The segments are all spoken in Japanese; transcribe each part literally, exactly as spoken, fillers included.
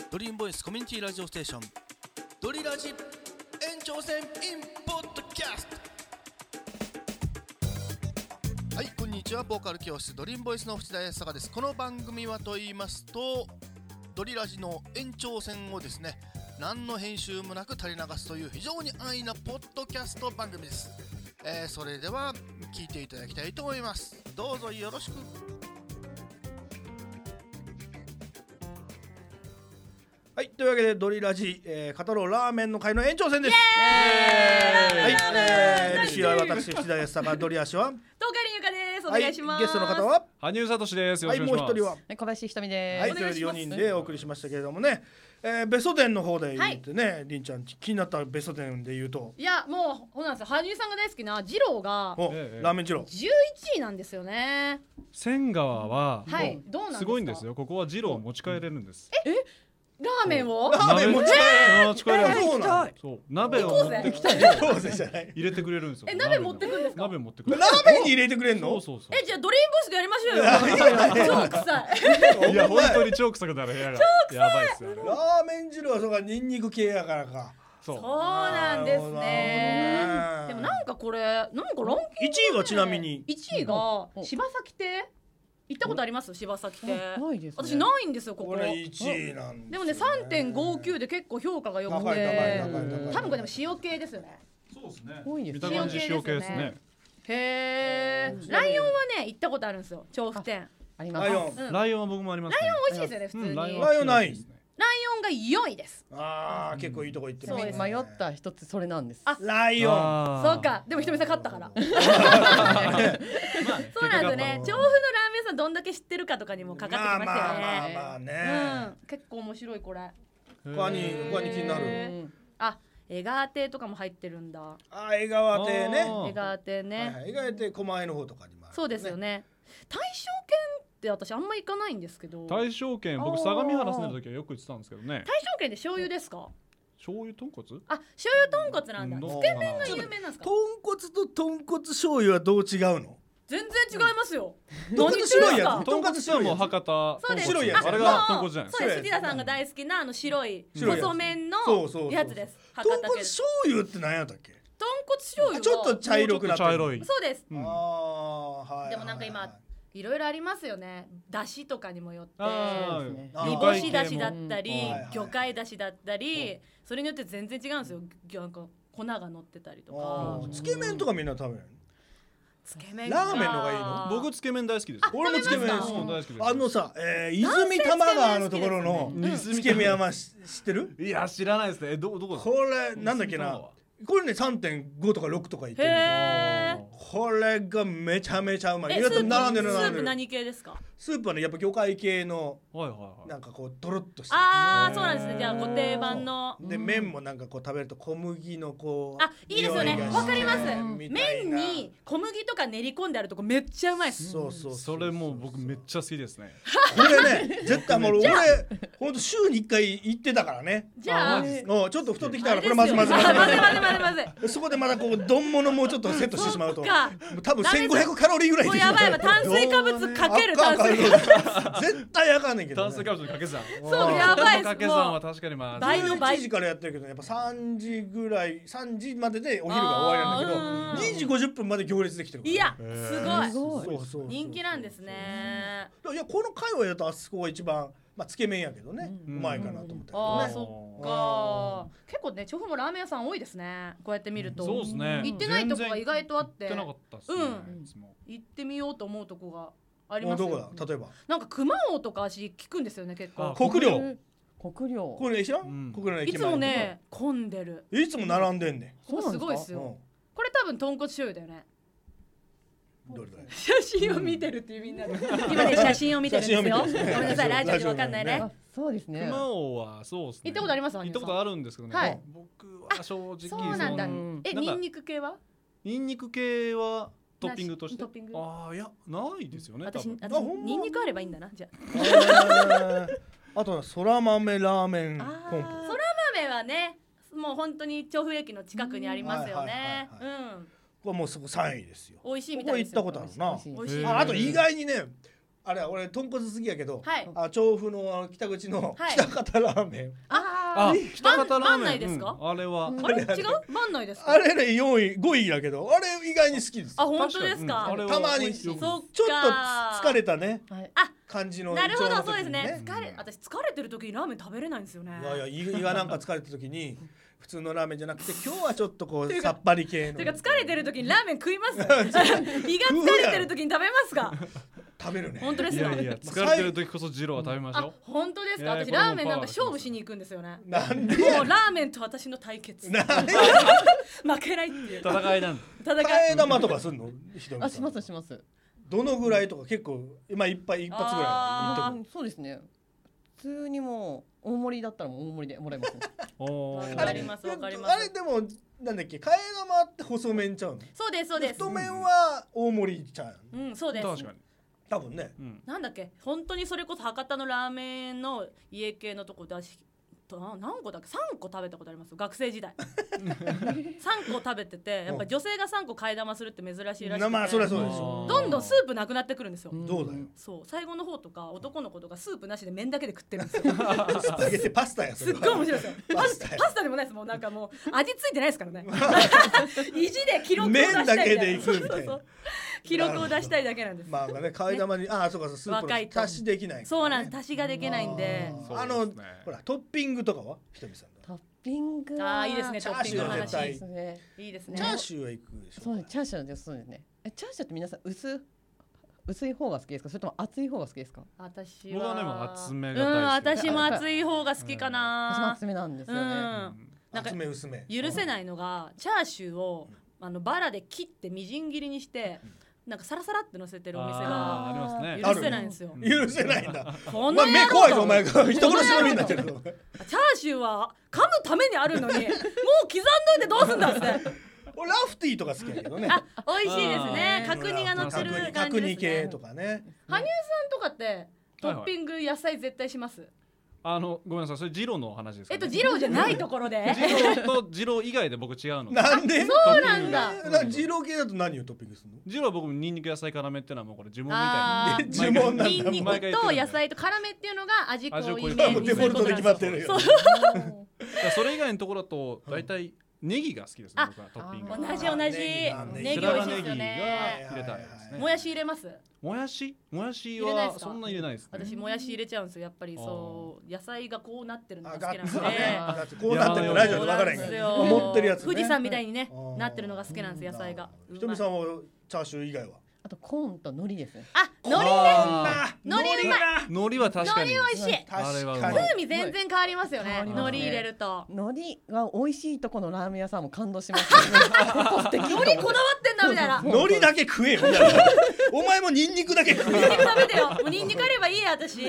ドリームボイスコミュニティラジオステーションドリラジ延長戦 in ポッドキャスト。はい、こんにちは。ボーカル教室ドリームボイスの藤田康隆です。この番組はと言いますと、ドリラジの延長戦をですね、何の編集もなく垂れ流すという非常に安易なポッドキャスト番組です。えー、それでは聞いていただきたいと思います。どうぞよろしく。はい、というわけでドリラジ、えー、語ろうラーメンの会の延長戦です。はい、えー、エムシー は私藤田康隆、ドリアシは東海林由香です。お願いします。 はい、ゲストの方は羽生聡です。よろしくお願いします。 はい、もう一人は小林ひとみです。 はい、というよにんでお送りしましたけれどもね、えー、ベストテンの方で言ってね、はい、りんちゃん気になったベストテンで言うと、 いやもうほなんですよ、羽生さんが大好きな二郎がお、ええ、ラーメン二郎じゅういちいなんですよね。 千川は、 はい、どうなんですか。 すごいんですよ。ここは二郎を持ち帰れるんです。 ええラーメンをラーメン持ち帰れる、持ち帰れる、そうなん、 そう、鍋を持ってきた行こうぜじゃない、 入れてくれるんですよ。 え、鍋持ってくんですか。 鍋持ってくる。 ラーメンに入れてくれんの。 そうそうそう。 え、じゃあドリームボイスでやりましょうよ。超臭い。 いや本当に超臭くなる部屋がやばいっすよ。 ラーメン汁はそうか、ニンニク系やからか。 そうそうなんですね。でもなんかこれなんかランキング、ね、 いちいがちなみにいちいが柴崎亭。行ったことあります？柴崎亭。 ないですね。 私ないんですよここ。 これいちいなんですよね。 でもね さんてんごきゅう で結構評価が良くて、 高い高い高い高い。 多分これでも塩系ですよね。 そうですね。 多いです。 見た感じ塩系ですね。 へえ。ライオンはね行ったことあるんですよ。調布店。 あります。 ライオン。 ライオンは僕もあります。 ライオン美味しいですよね普通に。 ライオンない。 ライオンがよいです。 ああ、結構いいとこ行ってますね。 迷った一つそれなんです。 あ、 ライオン。 そうか。でもひとみさん勝ったから。そうなんですね。調布のラーメンさんどんだけ知ってるかとかにもかかってきましたよね。 まあまあまあね。 うん。結構面白いこれ。 他に他に気になる。 あ、江川亭とかも入ってるんだ。 あ、江川亭ね。 江川亭ね。 江川亭狛江の方とかにもある。 そうですよね。大正軒って私あんま行かないんですけど。 大正軒、僕相模原住んでる時はよく行ってたんですけどね。 大正軒で醤油ですか。 醤油豚骨？ あ、醤油豚骨なんだ。つけ麺が有名なんですか。 豚骨と豚骨醤油はどう違うの？ 全然違いますよ。 豚骨白いやつ。 豚骨はもう博多。 そうです。 白いやつ。 あれが豚骨じゃないですか。 そうです。藤田さんが大好きなあの白い細麺のやつです。 豚骨醤油って何やったっけ？ 豚骨醤油。 ちょっと茶色くなってる。 そうです。 ああ、はい。 でもなんか今いろいろありますよね。だしとかにもよって煮干しだしだったり魚介だしだったり、それによって全然違うんですよ。なんか粉が乗ってたりとか。 つけ麺とかみんな食べる。 つけ麺。 ラーメンのがいいの？ 僕つけ麺大好きです。 俺もつけ麺大好きです。あのさ、泉多摩川のところのつけ麺は知ってる？ いや知らないですね。どどこですか？ これなんだっけな。これね さんてんご とかろくとか言ってる。これがめちゃめちゃうまい。 え、スープ並んでる並んでる。スープ何系ですか？ スープはねやっぱ魚介系のなんかこうトロッとした。 ああ、そうなんですね。じゃあご定番の。 で麺もなんかこう食べると小麦のこう。 あ、いいですよね。わかります。麺に小麦とか練り込んであるとこめっちゃうまいです。 そうそう。 それもう僕めっちゃ好きですね。 これね絶対もう俺本当週にいっかい行ってたからね。 じゃあちょっと太ってきたからこれまずまずまずまずまずまずまず。 そこでまだこう丼物もうちょっとセットしてしまうと多分せんごひゃくカロリーぐらいもうやばいわ。炭水化物かける炭水化物絶対あかんねんけど炭水化物の掛け算。 そうやばいっす。 掛け算は確かにまあ倍の倍。 じゅういちじからやってるけどやっぱさんじぐらいさんじまででお昼が終わりなんだけどにじごじゅっぷんまで行列できてる。 いやすごい。 そうそう人気なんですね。 いやこの界隈だとあそこが一番まあつけ麺やけどねうまいかなと思ったけどね。 ああそっか。結構ね調布もラーメン屋さん多いですね。こうやって見ると。 そうですね。 行ってないとこが意外とあって。 行ってなかったっすね。 行ってみようと思うとこがありますよ。どこだ例えば。 なんか熊王とか足聞くんですよね結構。 国領。 国領。 これ知らん？国領の駅前。 いつもね混んでる。 いつも並んでんねん。 そうすごいですよ。これ多分豚骨醤油だよね。 どれどれ写真を見てるっていうみんなで今ね写真を見てるんですよ。ごめんなさいラジオでわかんないね。 そうですね。 熊王はそうですね。 行ったことあります？ 行ったことあるんですけどね。僕は正直そうなんだ。えニンニク系は？ ニンニク系はトッピングとして。 トッピング。 ああいやないですよね。 私私ニンニクあればいいんだなじゃあ。あとはそら豆ラーメンコンポ。 そら豆はねもう本当に調布駅の近くにありますよね。うん。 これもうそこさんいですよ。 美味しいみたいですよ。 ここ行ったことあるな。 美味しい。 あと意外にねあれ俺豚骨好きやけど、 はいあ調布のあの北口のはい北方ラーメン、 ああ北方ラー万メン内ですかうんあれはうんあれ違う万内ですかあれねよんいごいやけどあれ意外に好きです。 あ本当です確かにうんあれはたまに美味しいそっかちょっと疲れたねはい感じのなるほど胃腸の時にそうですね疲れ私疲れてる時にラーメン食べれないんですよねいやいや胃胃がなんか疲れた時に普通のラーメンじゃなくて今日はちょっとこうさっぱり系のてか疲れてる時にラーメン食います胃が疲れてる時に食べますか食べるね。 本当ですかいやいや疲れてる時こそジローは食べましあょ本当ですか私いやこれもラーメンなんかパワーがきます勝負しに行くんですよねなんでもうラーメンと私の対決なんで負けないっていうう戦いなんだ戦い替え玉とかすんのひとみさんあしますしますどのぐらいとか結構今一杯一発ぐらいあ言っあそうですね普通にもう大盛りだったらもう大盛りでもらえますねおーわとくかりますわかりますあれでもなんだっけ替え玉って細麺ちゃうのそうですそうです太麺は大盛りちゃううんそうです確かに多分ねうんなんだっけ本当にそれこそ博多のラーメンの家系のとこだしとな何個だっけさんこ食べたことあります学生時代さんこ食べててやっぱ女性がさんこ替え玉するって珍しいらしくてまあそりゃそうでしょどんどんスープなくなってくるんですよ、 どうだよそう最後の方とか男の子とかスープなしで麺だけで食ってるんですよスパゲティパスタやそすっれごい面白いですよパスタやパスタでもないですもうなんかもう味ついてないですからね意地で記録を出したいみたいな麺だけでいくみたいなそうそうそう記録を出したいだけなんです、 まあね替え玉にああそうかそうスープ若いとの足しできないからねそうなんです足しができないんであーあのそうですねほらトッピングとかはひとみさんトッピングはあーいいですねトッピングのチャーシューは絶対話いですねいですねチャーシューはいくでしょそうですチャーシューですそうですねえチャーシューって皆さん薄薄い方が好きですかそれとも厚い方が好きですか私僕はでもは厚めうんが大好き私も厚い方が好きか私もな厚めなんですうんよねなんか厚め薄め許せないのがチャーシューをあのバラで切ってみじん切りにしてなんかサラサラって乗せてるお店あーがありますね許せないんですよ許せないんだこお前目の野郎怖いぞお前が人殺しの身になってるぞチャーシューは噛むためにあるのにもう刻んどいてどうすんだって俺ラフティーとか好きやけどねあ美味しいですねあー角煮が乗ってる角感じです煮系ねとかね羽生さんとかってトッピング野菜絶対しますあのごめんなさいそれジローの話ですかねえっと二郎じゃないところでジローとジロー以外で僕違うのなんでそうなんだな二郎系だと何をトッピングするのジローは僕ニンニク野菜辛めっていうのはもうこれ呪文みあたいなー呪文なんだニンニクと野菜と辛めっていうのが味濃いめもうデフォルトで決まってるよそうだからそれ以外のところだと大体ネギが好きですねあ僕はトッピングあ同じ同じネギネギ美味しいですよね入れたいですねもやし入れますもやしもやし入れないですかはそんな入れないですね私もやし入れちゃうんですよやっぱりそう野菜がこうなってるのがあ好きなんでガッツねガッツこうなってるのラジオで分からへんけどそう持ってるやつね富士山みたいにねあーなってるのが好きなんです野菜がひとみさんはチャーシュー以外はあとコーンと海苔ですねあ海苔ねあ海苔うまい海苔は確かに海苔美味しいあれはうまい確かに風味全然変わりますよね変わりますね海苔入れると海苔が美味しいとこのラーメン屋さんも感動しますよねここ素敵海苔こだわってんだみたいな海苔だけ食えよみたいなお前もニンニクだけ食えよ食べてよもうニンニクあればいいや私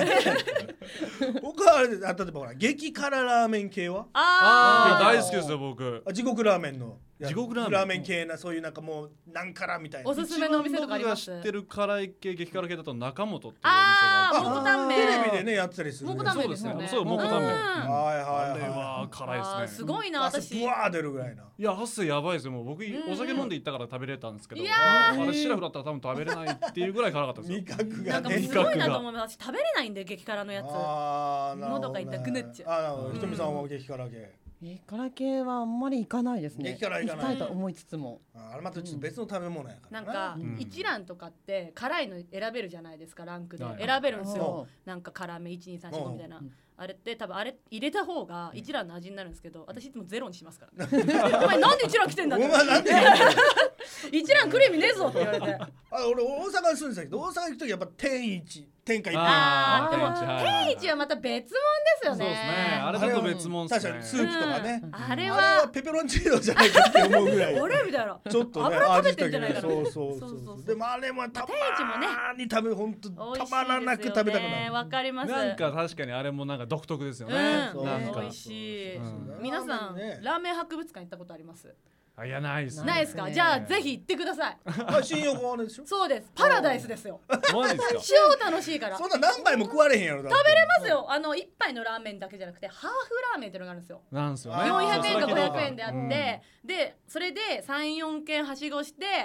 僕はあれであ例えばほら激辛ラーメン系はあーいや大好きですよ僕あ地獄ラーメンのや地獄ラーメンラーメン系なそういうなんかもう何辛みたいなおすすめのお店とかあります僕が知ってる辛い系激辛系だと中本っていうお店あーがあって蒙古タンメンテレビでねやってたりする蒙古タンメンですよねそうですねそう蒙古タンメンうんはいあはいはれは辛いあーですねすごいな汗私ブワー出るぐらいないや汗やばいですよもう僕んお酒飲んで行ったから食べれたんですけどいやあれシラフだったら多分食べれないっていうぐらい辛かったですよ味覚なんかもうがねすごいなと思います私食べれないんで激辛のやつあーなるほどね喉が痛くなっちゃうあなるほどひとみさんは激辛系激辛系はあんまり行かないですね激辛行かない行きたいと思いつつもああれまたちょっと別の食べ物やからなんかうん一蘭とかって辛いの選べるじゃないですかランクではい選べるんですよあなんか辛めいちにさんしごみたいなうんあれって多分あれ入れた方が一蘭の味になるんですけど私いつもゼロにしますからお前なんで一蘭来てんだおって前なんで言うの一蘭来る意味ねえぞって言われてあ俺大阪に住んでたけど大阪行く時やっぱ天一天下一品あーでも天一はい天一はまた別物ですよねそうですねあれだと別物ですね確かにスープとかねうんあれあれははペペロンチーノじゃないかって思うぐらいあれみたいなちょっとね油食べてんじゃないかな味だけどそうそうそうそうそうそうでもあれもたま天一もねーに食べ本当美味しいですよねたまらなく食べたくなるわかりますなんか確かにあれもなんか独特ですよねうんなんか美味しいうん皆さんねラーメン博物館行ったことありますあいやないですねないですかねじゃあぜひ行ってくださいあ新横浜でしょそうですパラダイスですよマジですか超楽しいからそんな何杯も食われへんやろ食べれますよあの一杯のラーメンだけじゃなくてハーフラーメンっていうのがあるんですよなんですよねあーよんひゃくえんかそうごひゃくえんであって、 うんでそれでさん、よんけんはしごして、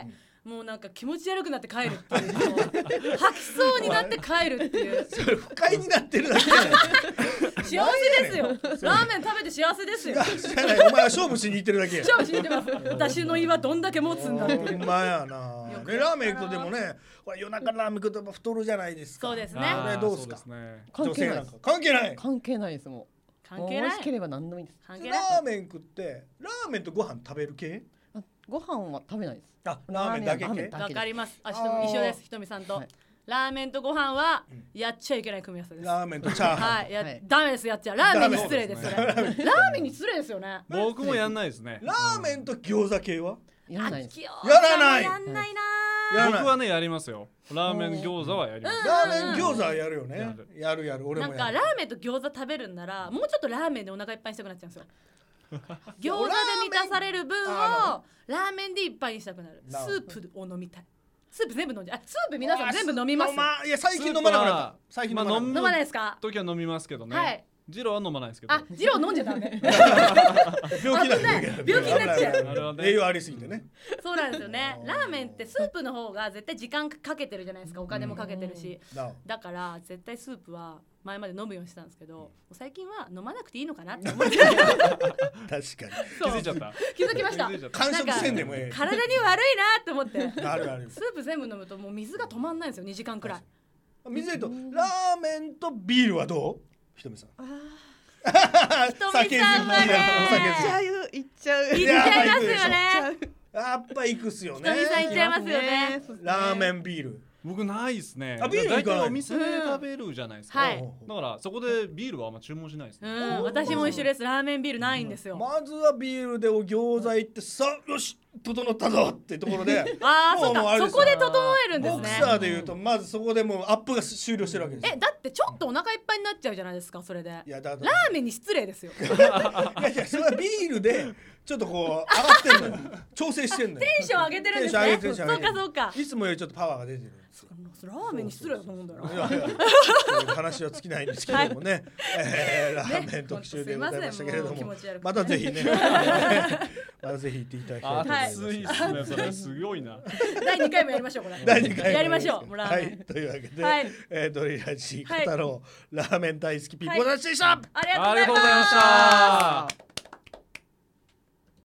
もうなんか気持ち悪くなって帰るっていうもう吐きそうになって帰るっていうそれ不快になってるだけやねん幸せですよラーメン食べて幸せですよ知らないお前は勝負しに行ってるだけや勝負しに行ってます私の胃はどんだけ持つんだっていうほんまやなよくねラーメン行くとでもねこれ夜中ラーメン食うとやっぱ太るじゃないですかそうですねこれどうですかそうね関係ないです女性なんか関係ない関係ないですもう関係ない美味しければ何でもいいです関係ないラーメン食ってラーメンとご飯食べる系あご飯は食べないですあラーメンだけ系ラーメンだわかりますあひとあー一緒ですひとみさんと、 はいラーメンとご飯はやっちゃいけない組み合わせですラーメンとチャーハンはいや、 はいダメですやっちゃラーメンに失礼ですそれラーメンに失礼ですよね僕もやんないですねラーメンと餃子系はやらないですややらないやんないなやらない僕はねやりますよラーメン餃子はやりますラーメン餃子はやるよねやるやるやる俺なんもやるかラーメンと餃子食べるんならもうちょっとラーメンでお腹いっぱいにしたくなっちゃうんですよ餃子で満たされる分をあラーメンでいっぱいにしたくなるスなるほどープを飲みたいスープ全部飲んじゃうあスープ皆さん全部飲みます飲まいや最近飲まなくなった最近飲まなくなっまあ飲まないですか時は飲みますけどね、 はいジローは飲まないですけどあジロー飲んじゃダメた病気なんだけど危ない病気になっちゃう危ない危ないあれはね栄養ありすぎてねそうなんですよねラーメンってスープの方が絶対時間かけてるじゃないですかお金もかけてるしなだから絶対スープは前まで飲むようにしてたんですけどもう最近は飲まなくていいのかなって思って確かに気づいちゃった気づきました気づいちゃった完食せんでもええ体に悪いなって思ってあるあるスープ全部飲むともう水が止まんないんですよにじかんくらい水でとラーメンとビールはどうひとみさんひとみさんはねお酒好きいっちゃういっちゃういっちゃいますよねやっぱ行くっすよひとみさんねいっちゃいますよねラーメンビール僕ないですねあビール行かない大体お店で食べるじゃないですか、 はいだからそこでビールはあんま注文しないですうね、 ん私も一緒ですラーメンビールないんですよまずはビールでお餃子行ってさよし整ったぞってところでああそうもうもうあれですよかそこで整えるんですボクねサーでいうとまずそこでもうアップが終了してるわけですよえだってちょっとお腹いっぱいになっちゃうじゃないですかそれでいやだだラーメンに失礼ですよいやいやそれはビールでちょっとこう上がってんのよ調整してんのよテンション上げてるんですねテンション上げてるテンションそう上げてるかそうかいつもよりちょっとパワーが出てるんですよラーメンに失礼だと思うんだよないやいやそういう話は尽きないんですけれどもね、えーラーメン特集でございましたけれども、 ねほんとすいませんもう気持ち悪くてまたぜひねまたぜひ行っていただきたいと思います、 熱いっすねそれすごいなだいにかいもやりましょうこれだいにかいもやりましょうもうラーメン、 はい、というわけで、 はいえー、ドリラジはい語ろう、ラーメン大好きピーポーたちでした、 ありがとうありがとうございまございまししたた